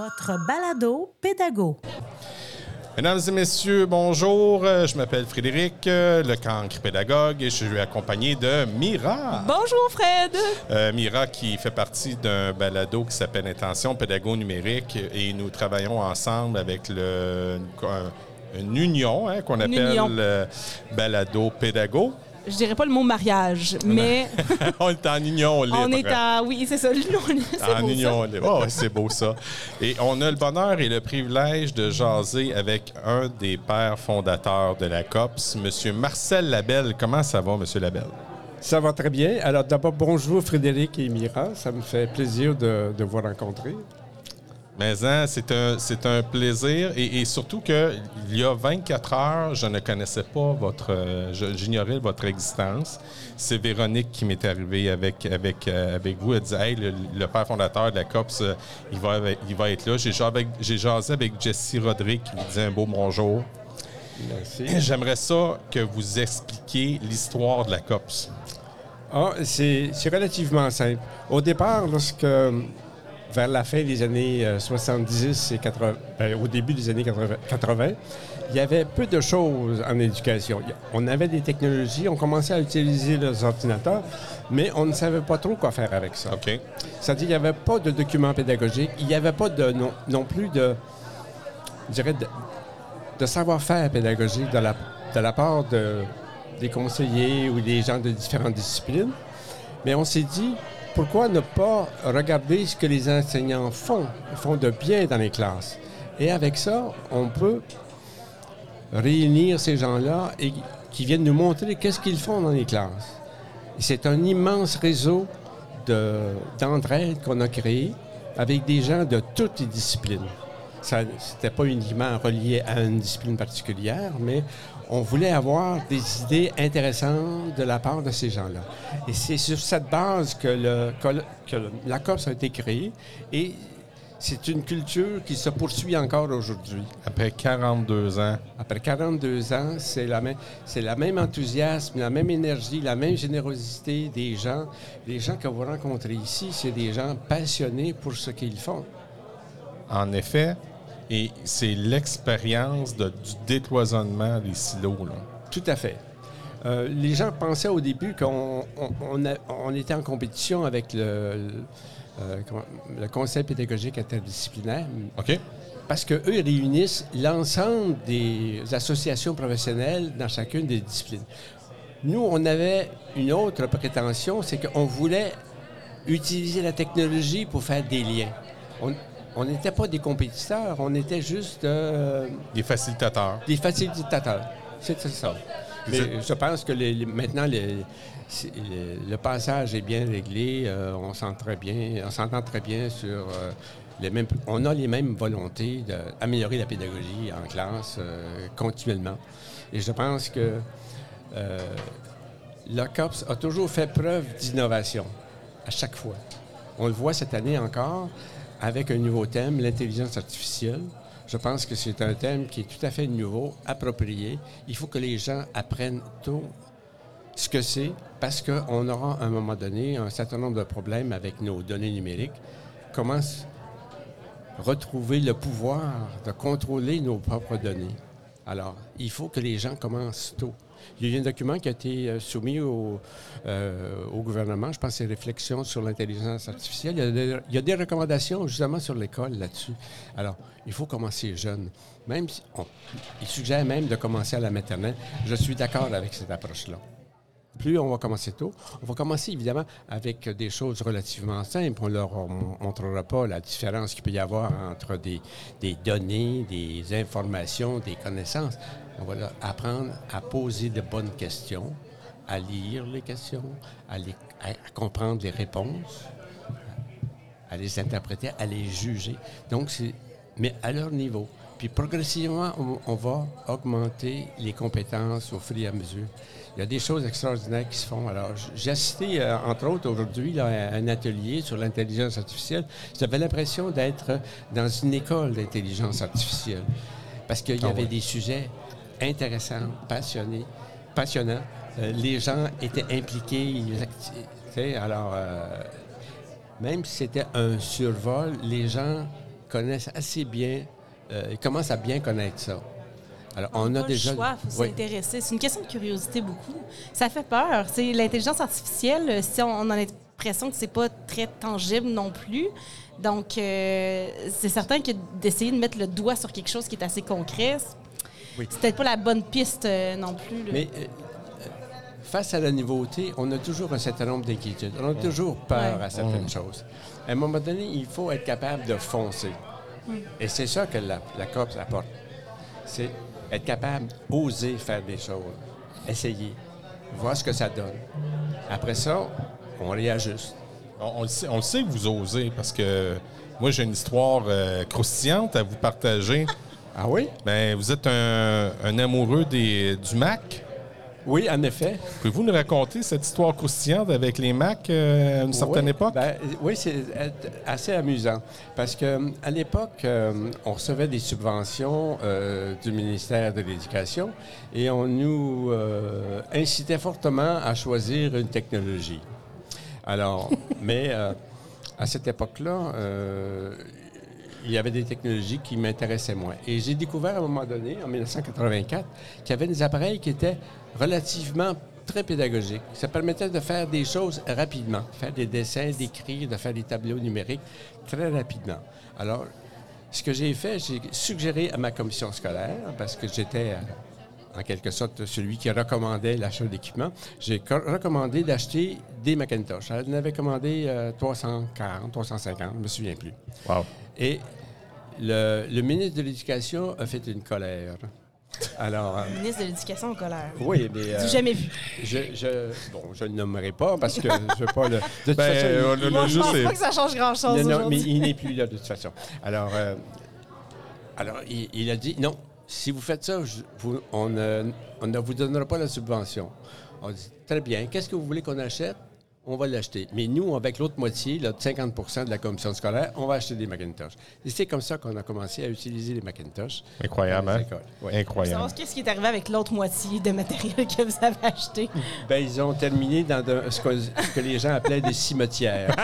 votre balado pédago. Mesdames et messieurs, bonjour. Je m'appelle Frédéric, le cancre pédagogue, et je suis accompagné de Mira. Bonjour Fred. Mira qui fait partie d'un balado qui s'appelle Intention pédago numérique, et nous travaillons ensemble avec une union qu'on appelle balado pédago. Je dirais pas le mot mariage, mais... On est en union libre. On est en... Oui, c'est ça, l'union libre. En beau, union ça. Libre. Oh, c'est beau ça. Et on a le bonheur et le privilège de jaser avec un des pères fondateurs de la COPS, M. Marcel Labelle. Comment ça va, M. Labelle? Ça va très bien. Alors d'abord, bonjour Frédéric et Mira. Ça me fait plaisir de vous rencontrer. Mais c'est un plaisir et surtout qu'il y a 24 heures, je ne connaissais pas j'ignorais votre existence. C'est Véronique qui m'est arrivée avec vous. Elle disait, hey, le père fondateur de la COPS, il va être là. J'ai jasé avec Jessie Rodrigue qui vous disait un beau bonjour. Merci. J'aimerais ça que vous expliquiez l'histoire de la COPS. C'est relativement simple. Au départ, vers la fin des années 70 et 80, au début des années 80, il y avait peu de choses en éducation. On avait des technologies, on commençait à utiliser les ordinateurs, mais on ne savait pas trop quoi faire avec ça. OK. C'est-à-dire qu'il n'y avait pas de documents pédagogiques, il n'y avait pas non plus de savoir-faire pédagogique de la part des conseillers ou des gens de différentes disciplines. Mais on s'est dit, pourquoi ne pas regarder ce que les enseignants font de bien dans les classes? Et avec ça, on peut réunir ces gens-là et qui viennent nous montrer qu'est-ce qu'ils font dans les classes. Et c'est un immense réseau d'entraide qu'on a créé avec des gens de toutes les disciplines. Ça n'était pas uniquement relié à une discipline particulière, mais on voulait avoir des idées intéressantes de la part de ces gens-là. Et c'est sur cette base que la COPS a été créée et c'est une culture qui se poursuit encore aujourd'hui. Après 42 ans. Après 42 ans, c'est la même enthousiasme, la même énergie, la même générosité des gens. Les gens que vous rencontrez ici, c'est des gens passionnés pour ce qu'ils font. En effet. Et c'est l'expérience du décloisonnement des silos, là. Tout à fait. Les gens pensaient au début qu'on était en compétition avec le Conseil pédagogique interdisciplinaire. OK. Parce qu'eux réunissent l'ensemble des associations professionnelles dans chacune des disciplines. Nous, on avait une autre prétention, c'est qu'on voulait utiliser la technologie pour faire des liens. On n'était pas des compétiteurs, on était juste... des facilitateurs. Des facilitateurs, c'est ça. Mais je pense que maintenant, le passage est bien réglé. On s'entend très bien sur les mêmes... On a les mêmes volontés d'améliorer la pédagogie en classe continuellement. Et je pense que la COPS a toujours fait preuve d'innovation, à chaque fois. On le voit cette année encore, avec un nouveau thème, l'intelligence artificielle. Je pense que c'est un thème qui est tout à fait nouveau, approprié. Il faut que les gens apprennent tôt ce que c'est, parce qu'on aura à un moment donné un certain nombre de problèmes avec nos données numériques. Comment retrouver le pouvoir de contrôler nos propres données? Alors, il faut que les gens commencent tôt. Il y a un document qui a été soumis au gouvernement, je pense que c'est Réflexion sur l'intelligence artificielle. Il y a des recommandations justement sur l'école là-dessus. Alors, il faut commencer jeune. Il suggère même de commencer à la maternelle. Je suis d'accord avec cette approche-là. Plus on va commencer tôt, on va commencer évidemment avec des choses relativement simples. On ne leur montrera pas la différence qu'il peut y avoir entre des données, des informations, des connaissances. On va leur apprendre à poser de bonnes questions, à lire les questions, à comprendre les réponses, à les interpréter, à les juger. Donc, mais à leur niveau. Puis progressivement, on va augmenter les compétences au fur et à mesure. Il y a des choses extraordinaires qui se font. Alors, j'ai assisté, entre autres, aujourd'hui, à un atelier sur l'intelligence artificielle. J'avais l'impression d'être dans une école d'intelligence artificielle. Parce qu'il y avait des sujets intéressants, passionnants. Les gens étaient impliqués. Alors, même si c'était un survol, les gens connaissent assez bien, ils commencent à bien connaître ça. Alors, on a pas déjà... le choix, il faut s'intéresser. C'est une question de curiosité beaucoup. Ça fait peur. C'est l'intelligence artificielle, si on a l'impression que c'est pas très tangible non plus. Donc, c'est certain que d'essayer de mettre le doigt sur quelque chose qui est assez concret, c'est peut-être pas la bonne piste non plus. Là. Mais face à la nouveauté, on a toujours un certain nombre d'inquiétudes. On a toujours peur à certaines choses. À un moment donné, il faut être capable de foncer. Et c'est ça que la COPS apporte. C'est être capable d'oser faire des choses, essayer, voir ce que ça donne. Après ça, on réajuste. On le sait que vous osez, parce que moi, j'ai une histoire croustillante à vous partager. Ah oui? Bien, vous êtes un amoureux du Mac. Oui, en effet. Pouvez-vous nous raconter cette histoire croustillante avec les Macs à une certaine époque? Oui, c'est assez amusant. Parce qu'à l'époque, on recevait des subventions du ministère de l'Éducation et on nous incitait fortement à choisir une technologie. Alors, mais à cette époque-là, il y avait des technologies qui m'intéressaient moins. Et j'ai découvert à un moment donné, en 1984, qu'il y avait des appareils qui étaient relativement très pédagogiques. Ça permettait de faire des choses rapidement, faire des dessins, d'écrire, de faire des tableaux numériques très rapidement. Alors, ce que j'ai fait, j'ai suggéré à ma commission scolaire, parce que j'étais en quelque sorte celui qui recommandait l'achat d'équipement, j'ai recommandé d'acheter des Macintosh. Elle en avait commandé 340, 350, je ne me souviens plus. Wow. Et le ministre de l'Éducation a fait une colère. Alors, Le ministre de l'Éducation en colère. oui, mais... Du jamais vu. je ne le nommerai pas parce que je ne veux pas le... De toute Ben, façon, Moi, je pense pas que ça change grand-chose non, mais aujourd'hui. il n'est plus là de toute façon. Alors, il a dit, non, si vous faites ça, on ne vous donnera pas la subvention. On dit, très bien, qu'est-ce que vous voulez qu'on achète? On va l'acheter. Mais nous, avec l'autre moitié, là, de 50 de la commission scolaire, on va acheter des Macintosh. Et c'est comme ça qu'on a commencé à utiliser les Macintosh. Incroyable, hein? Ouais. Incroyable. Qu'est-ce qui est arrivé avec l'autre moitié de matériel que vous avez acheté? Ben, ils ont terminé dans ce que les gens appelaient des cimetières.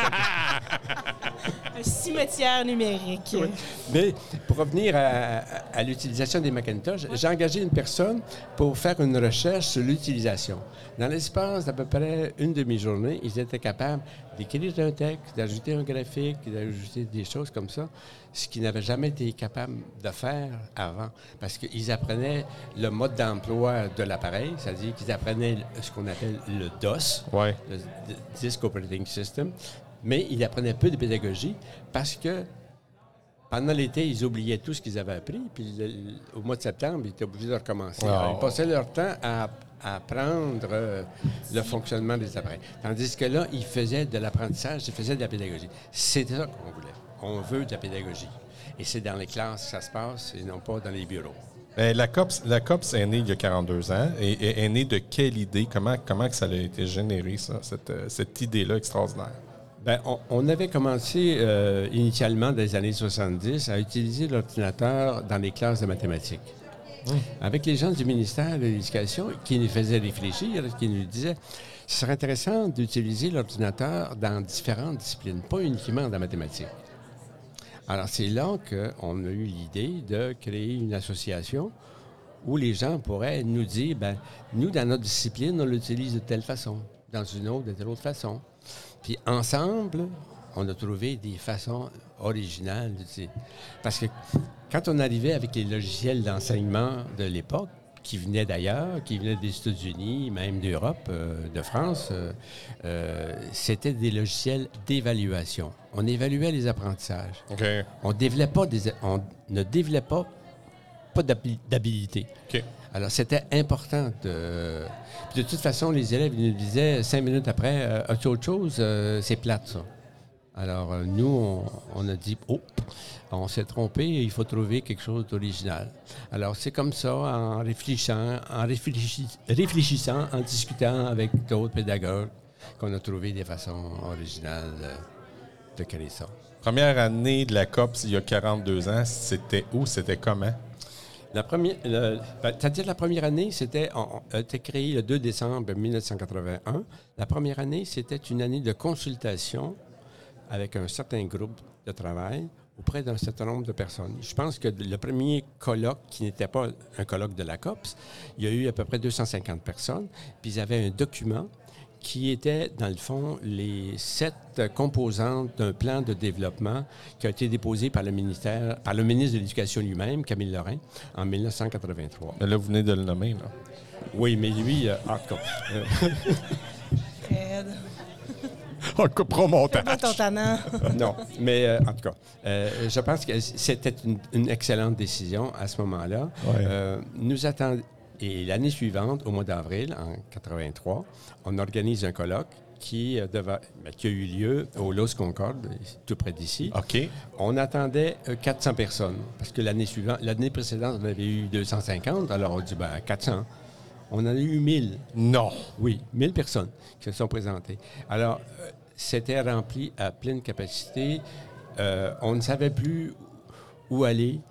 Un cimetière numérique. Oui. Mais pour revenir à l'utilisation des Macintosh, j'ai engagé une personne pour faire une recherche sur l'utilisation. Dans l'espace d'à peu près une demi-journée, ils étaient capables d'écrire un texte, d'ajouter un graphique, d'ajouter des choses comme ça, ce qu'ils n'avaient jamais été capables de faire avant. Parce qu'ils apprenaient le mode d'emploi de l'appareil, c'est-à-dire qu'ils apprenaient ce qu'on appelle le DOS, Ouais. le Disk Operating System, mais ils apprenaient peu de pédagogie parce que pendant l'été, ils oubliaient tout ce qu'ils avaient appris, puis au mois de septembre, ils étaient obligés de recommencer. Alors, ils passaient leur temps à apprendre le fonctionnement des appareils. Tandis que là, ils faisaient de l'apprentissage, ils faisaient de la pédagogie. C'est ça qu'on voulait. On veut de la pédagogie. Et c'est dans les classes que ça se passe et non pas dans les bureaux. Bien, la COPS est née il y a 42 ans et est née de quelle idée? Comment que ça a été généré, ça, cette idée-là extraordinaire? Bien, on avait commencé initialement dans les années 70 à utiliser l'ordinateur dans les classes de mathématiques. Avec les gens du ministère de l'Éducation qui nous faisaient réfléchir, qui nous disaient ce serait intéressant d'utiliser l'ordinateur dans différentes disciplines, pas uniquement dans la mathématique. Alors, c'est là qu'on a eu l'idée de créer une association où les gens pourraient nous dire, bien, nous, dans notre discipline, on l'utilise de telle façon, dans une autre, de telle autre façon. Puis ensemble, on a trouvé des façons originales d'utiliser. Parce que quand on arrivait avec les logiciels d'enseignement de l'époque, qui venaient d'ailleurs, qui venaient des États-Unis, même d'Europe, de France, c'était des logiciels d'évaluation. On évaluait les apprentissages. OK. On ne développait pas d'habilité. OK. Alors, c'était important de... Puis de toute façon, les élèves ils nous disaient 5 minutes après, as-tu autre chose? C'est plate, ça. Alors, nous, on a dit, on s'est trompé, il faut trouver quelque chose d'original. Alors, c'est comme ça, en réfléchissant, en discutant avec d'autres pédagogues, qu'on a trouvé des façons originales de créer ça. Première année de la COPS, il y a 42 ans, c'était où? C'était comment? C'est-à-dire la première année, a été créé le 2 décembre 1981. La première année, c'était une année de consultation avec un certain groupe de travail auprès d'un certain nombre de personnes. Je pense que le premier colloque, qui n'était pas un colloque de la COPS, il y a eu à peu près 250 personnes, puis ils avaient un document qui était, dans le fond, les 7 composantes d'un plan de développement qui a été déposé par le ministre de l'Éducation lui-même, Camille Lorrain, en 1983. Là, vous venez de le nommer, là. Oui, mais lui, en tout cas... Fred. On coupera au montage. Pas ton tannant. Non, mais en tout cas, je pense que c'était une excellente décision à ce moment-là. Ouais. Nous attendons... Et l'année suivante, au mois d'avril, en 83, on organise un colloque qui a eu lieu au Los Concorde, tout près d'ici. OK. On attendait 400 personnes, parce que l'année précédente, on avait eu 250, alors on dit, 400. On en a eu 1000. Non. Oui, 1000 personnes qui se sont présentées. Alors, c'était rempli à pleine capacité. On ne savait plus où aller.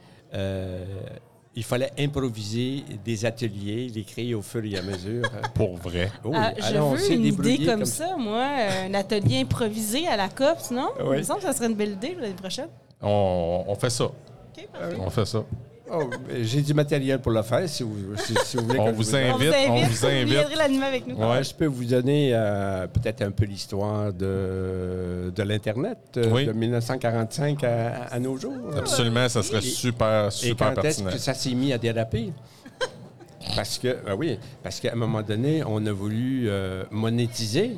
Il fallait improviser des ateliers, les créer au fur et à mesure. Pour vrai. Oui, Je alors, on veux s'est une idée débrouillé comme ça, moi, un atelier improvisé à la COPS, non? Oui. Il me semble que ça serait une belle idée l'année prochaine. On fait ça. OK, parfait. On fait ça. Oh, j'ai du matériel pour le faire, si vous voulez. On que vous je donne. invite. On vous invite. Vous viendrez l'animer avec nous. Ouais. Je peux vous donner peut-être un peu l'histoire de l'Internet Oui. de 1945 à nos jours. Absolument, ça serait super Et quand est-ce pertinent. que ça s'est mis à déraper? Parce qu'à un moment donné, on a voulu monétiser.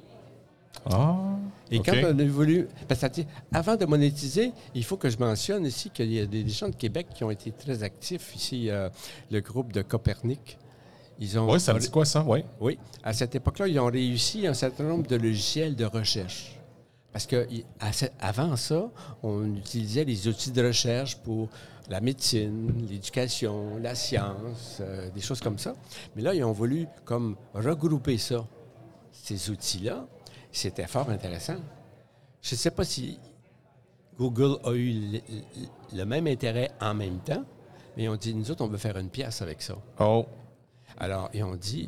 Ah. Et OK. quand on a voulu... Parce que, avant de monétiser, il faut que je mentionne ici qu'il y a des gens de Québec qui ont été très actifs. Ici, le groupe de Copernic. Ils ont... Oui, ça me dit quoi, ça? Oui. Oui. À cette époque-là, ils ont réussi un certain nombre de logiciels de recherche. Parce que avant ça, on utilisait les outils de recherche pour la médecine, l'éducation, la science, des choses comme ça. Mais là, ils ont voulu comme regrouper ça, ces outils-là. C'était fort intéressant. Je ne sais pas si Google a eu le même intérêt en même temps, mais ils ont dit, nous autres, on veut faire une pièce avec ça. Oh. Alors, ils ont dit,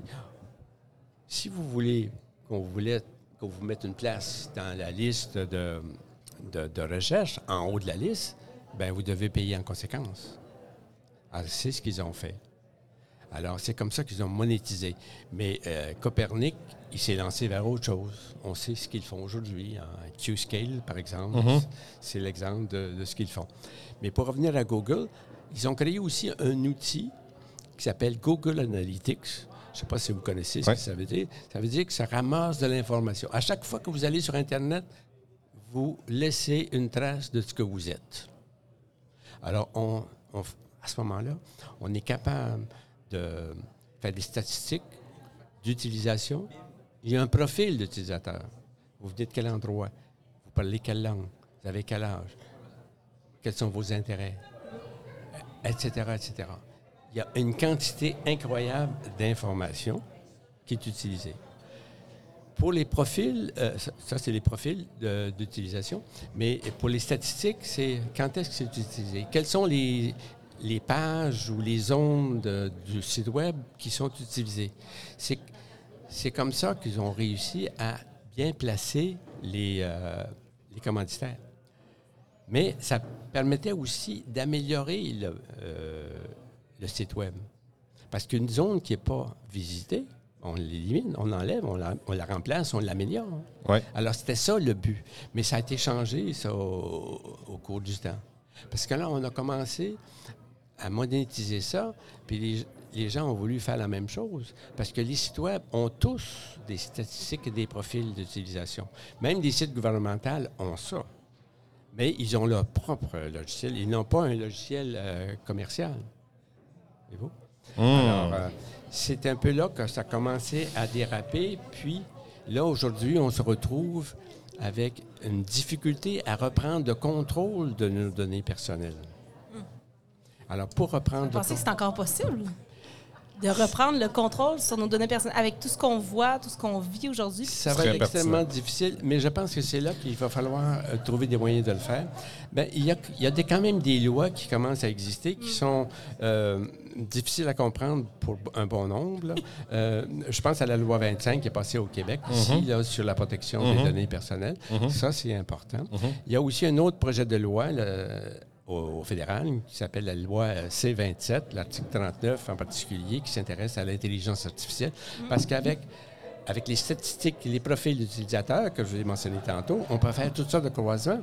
si vous voulez qu'on vous mette une place dans la liste de recherche, en haut de la liste, bien, vous devez payer en conséquence. Alors, c'est ce qu'ils ont fait. Alors, c'est comme ça qu'ils ont monétisé. Mais Copernic, il s'est lancé vers autre chose. On sait ce qu'ils font aujourd'hui. Q-Scale, par exemple, c'est l'exemple de ce qu'ils font. Mais pour revenir à Google, ils ont créé aussi un outil qui s'appelle Google Analytics. Je ne sais pas si vous connaissez ce que ça veut dire. Ça veut dire que ça ramasse de l'information. À chaque fois que vous allez sur Internet, vous laissez une trace de ce que vous êtes. Alors, à ce moment-là, on est capable de faire des statistiques d'utilisation. Il y a un profil d'utilisateur. Vous venez de quel endroit? Vous parlez quelle langue? Vous avez quel âge? Quels sont vos intérêts? Etc., etc. Il y a une quantité incroyable d'informations qui est utilisée. Pour les profils, ça c'est les profils d'utilisation, mais pour les statistiques, c'est quand est-ce que c'est utilisé? Quelles sont les pages ou les zones du site Web qui sont utilisées? C'est comme ça qu'ils ont réussi à bien placer les commanditaires. Mais ça permettait aussi d'améliorer le site Web. Parce qu'une zone qui n'est pas visitée, on l'élimine, on l'enlève, on la remplace, on l'améliore. Ouais. Alors, c'était ça le but. Mais ça a été changé, ça, au cours du temps. Parce que là, on a commencé à monétiser ça, puis les gens ont voulu faire la même chose. Parce que les sites Web ont tous des statistiques et des profils d'utilisation. Même des sites gouvernementaux ont ça. Mais ils ont leur propre logiciel. Ils n'ont pas un logiciel commercial. Et vous? Alors, c'est un peu là que ça a commencé à déraper. Puis, là, aujourd'hui, on se retrouve avec une difficulté à reprendre le contrôle de nos données personnelles. Alors, pour reprendre... Vous pensez que c'est encore possible? de reprendre le contrôle sur nos données personnelles avec tout ce qu'on voit, tout ce qu'on vit aujourd'hui. Ça va être extrêmement difficile, mais je pense que c'est là qu'il va falloir trouver des moyens de le faire. Bien, il y a quand même des lois qui commencent à exister, qui sont difficiles à comprendre pour un bon nombre. Là. Je pense à la loi 25 qui est passée au Québec, ici, là, sur la protection des données personnelles. Ça, c'est important. Il y a aussi un autre projet de loi, au fédéral, qui s'appelle la loi C-27, l'article 39 en particulier, qui s'intéresse à l'intelligence artificielle, parce qu'avec les statistiques et les profils d'utilisateurs, que je vous ai mentionné tantôt, on peut faire toutes sortes de croisements.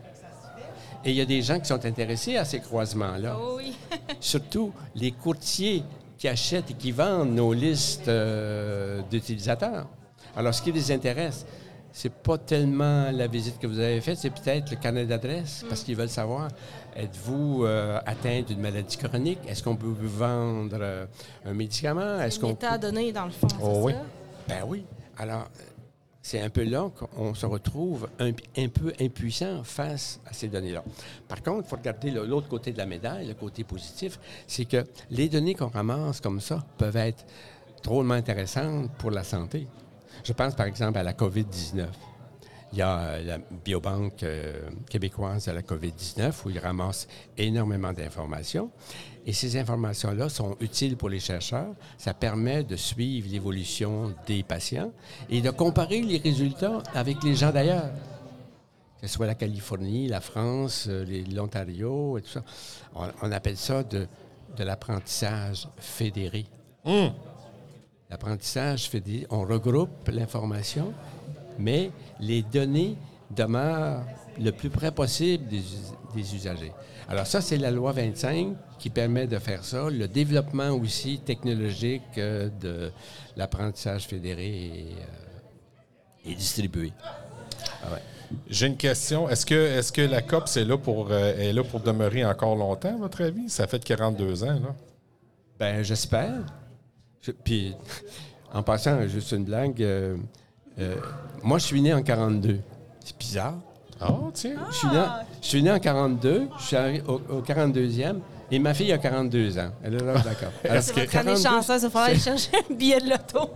Et il y a des gens qui sont intéressés à ces croisements-là. Oh oui. Surtout les courtiers qui achètent et qui vendent nos listes d'utilisateurs. Alors, ce qui les intéresse, c'est pas tellement la visite que vous avez faite, c'est peut-être le carnet d'adresse, parce qu'ils veulent savoir, êtes-vous atteint d'une maladie chronique? Est-ce qu'on peut vous vendre un médicament? Est-ce qu'on État donné, dans le fond, c'est oui. ça? Ben oui. Alors, c'est un peu là qu'on se retrouve un peu impuissant face à ces données-là. Par contre, il faut regarder l'autre côté de la médaille, le côté positif, c'est que les données qu'on ramasse comme ça peuvent être drôlement intéressantes pour la santé. Je pense, par exemple, à la COVID-19. Il y a la biobanque québécoise de la COVID-19 où ils ramassent énormément d'informations. Et ces informations-là sont utiles pour les chercheurs. Ça permet de suivre l'évolution des patients et de comparer les résultats avec les gens d'ailleurs. Que ce soit la Californie, la France, l'Ontario et tout ça. On appelle ça de l'apprentissage fédéré. L'apprentissage fédéré, on regroupe l'information, mais les données demeurent le plus près possible des usagers. Alors ça, c'est la loi 25 qui permet de faire ça. Le développement aussi technologique de l'apprentissage fédéré est distribué. Ah ouais. J'ai une question. Est-ce que la COPS est là pour demeurer encore longtemps, à votre avis? Ça fait 42 ans, là. Bien, j'espère. Puis, en passant, juste une blague, moi, je suis né en 42. C'est bizarre. Ah, tiens. Je suis né en 42, je suis arrivé au 42e, et ma fille a 42 ans. Elle est là, d'accord. Alors, C'est votre année chanceuse, il va falloir aller chercher un billet de loto.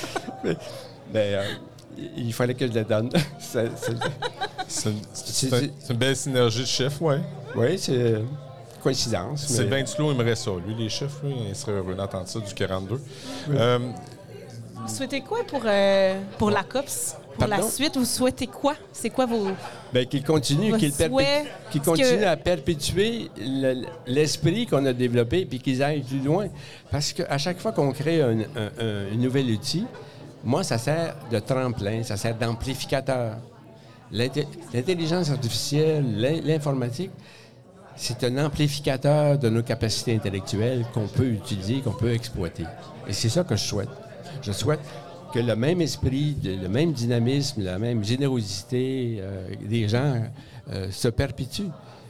Il fallait que je le donne. C'est une belle synergie de chiffres, oui. Oui, c'est coïncidence. Sylvain Duclos aimerait ça. Lui, les chiffres, il serait heureux d'entendre ça du 42. Oui. Vous souhaitez quoi pour la COPS? Pour la suite, vous souhaitez quoi? C'est quoi vos... Bien, qu'il continue, qu'il continue à perpétuer l'esprit qu'on a développé puis qu'ils aillent plus loin. Parce qu'à chaque fois qu'on crée un nouvel outil, moi, ça sert de tremplin, ça sert d'amplificateur. L'intelligence artificielle, l'informatique, c'est un amplificateur de nos capacités intellectuelles qu'on peut utiliser, qu'on peut exploiter. Et c'est ça que je souhaite. Je souhaite que le même esprit, le même dynamisme, la même générosité des gens se perpétue.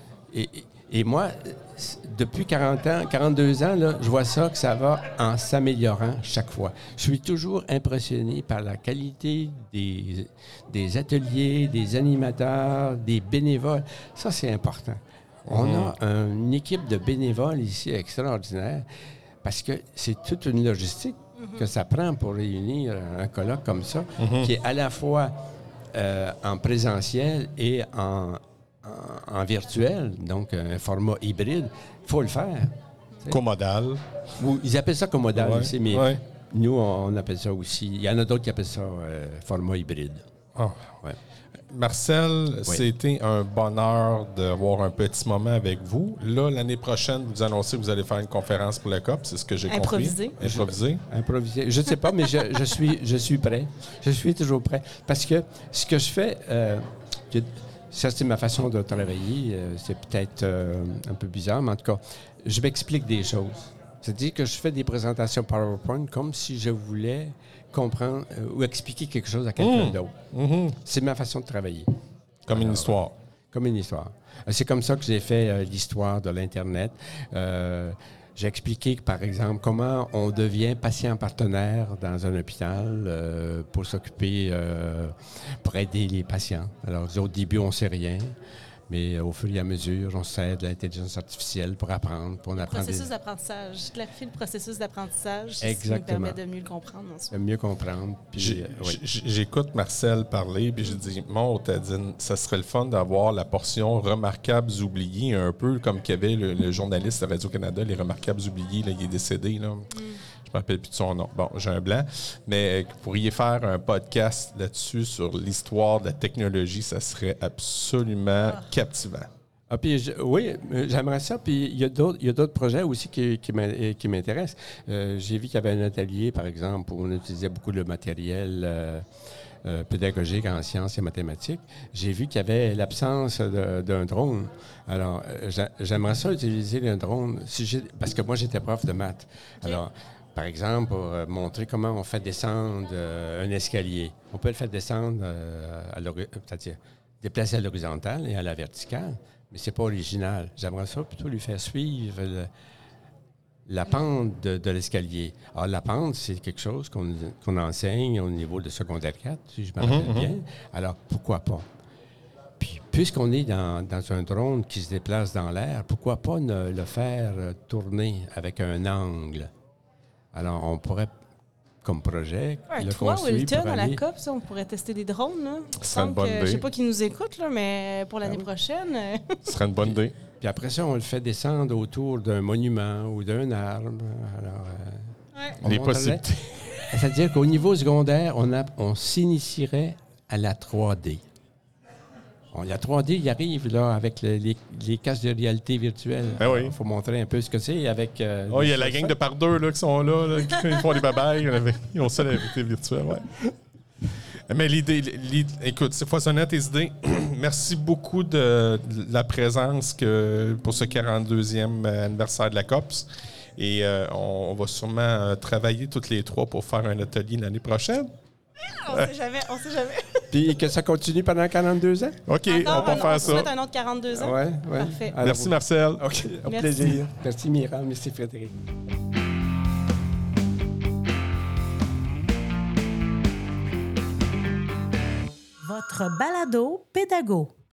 Et moi, depuis 42 ans, là, je vois ça que ça va en s'améliorant chaque fois. Je suis toujours impressionné par la qualité des ateliers, des animateurs, des bénévoles. Ça, c'est important. On a une équipe de bénévoles ici extraordinaire parce que c'est toute une logistique que ça prend pour réunir un colloque comme ça, qui est à la fois en présentiel et en virtuel, donc un format hybride. Il faut le faire. Comodal. Ils appellent ça comodal aussi, mais ouais. Nous, on appelle ça aussi... Il y en a d'autres qui appellent ça format hybride. Oh. Ouais. Marcel, c'était un bonheur d'avoir un petit moment avec vous. Là, l'année prochaine, vous annoncez que vous allez faire une conférence pour la COP, c'est ce que j'ai compris. Improvisé. Je ne sais pas, mais je suis prêt. Je suis toujours prêt. Parce que ce que je fais, ça c'est ma façon de travailler, c'est peut-être un peu bizarre, mais en tout cas, je m'explique des choses. C'est-à-dire que je fais des présentations PowerPoint comme si je voulais comprendre ou expliquer quelque chose à quelqu'un d'autre. C'est ma façon de travailler. Comme une histoire. Comme une histoire. C'est comme ça que j'ai fait l'histoire de l'Internet. J'ai expliqué, par exemple, comment on devient patient partenaire dans un hôpital pour s'occuper, pour aider les patients. Alors, au début, on ne sait rien. Mais au fur et à mesure, on sert de l'intelligence artificielle pour apprendre, pour apprendre. Processus d'apprentissage. Clarifier le processus d'apprentissage, c'est ce qui Exactement. nous permet de mieux le comprendre ensuite. De mieux comprendre. Puis, oui. J'écoute Marcel parler, puis je dis, mon Tadine, ça serait le fun d'avoir la portion Remarquables oubliés, un peu comme qu'il y avait le journaliste de Radio-Canada, les Remarquables oubliés, là, il est décédé, là. Je ne me rappelle plus de son nom. Bon, j'ai un blanc. Mais vous pourriez faire un podcast là-dessus sur l'histoire de la technologie. Ça serait absolument captivant. Ah, puis oui, j'aimerais ça. Puis il y a d'autres projets aussi qui m'intéressent. J'ai vu qu'il y avait un atelier, par exemple, où on utilisait beaucoup de matériel pédagogique en sciences et mathématiques. J'ai vu qu'il y avait l'absence d'un drone. Alors, j'aimerais ça utiliser un drone parce que moi, j'étais prof de maths. Okay. Alors, par exemple, pour montrer comment on fait descendre un escalier. On peut le faire descendre c'est-à-dire déplacer à l'horizontale et à la verticale, mais c'est pas original. J'aimerais ça plutôt lui faire suivre la pente de l'escalier. Alors, la pente, c'est quelque chose qu'on enseigne au niveau de secondaire 4, si je me rappelle bien. Alors, pourquoi pas? Puis, puisqu'on est dans un drone qui se déplace dans l'air, pourquoi pas le faire tourner avec un angle? Alors, on pourrait, comme projet, le construire Wilton, pour à la aller... COP, ça, on pourrait tester des drones. Là. Ce serait une bonne idée. Je ne sais pas qui nous écoute, là, mais pour l'année prochaine... Ce serait une bonne idée. Puis après ça, on le fait descendre autour d'un monument ou d'un arbre. Alors, les possibilités. C'est-à-dire qu'au niveau secondaire, on s'initierait à la 3D. La 3D, il arrive là, avec les casques de réalité virtuelle. Ben oui. Il faut montrer un peu ce que c'est avec... il y a la gang de par deux là, qui sont là qui font des babayes. Ils ont ça, la réalité virtuelle. Ouais. Mais l'idée, écoute, c'est foisonnant tes idées. Merci beaucoup de la présence pour ce 42e anniversaire de la COPS. Et on va sûrement travailler toutes les trois pour faire un atelier l'année prochaine. On sait jamais. Puis que ça continue pendant 42 ans? OK, on va faire ça. On va un autre 42 ans. Ouais. Parfait. Alors, merci, Marcel. OK, au plaisir. Merci, Mira. Merci, Frédéric. Votre balado pédago.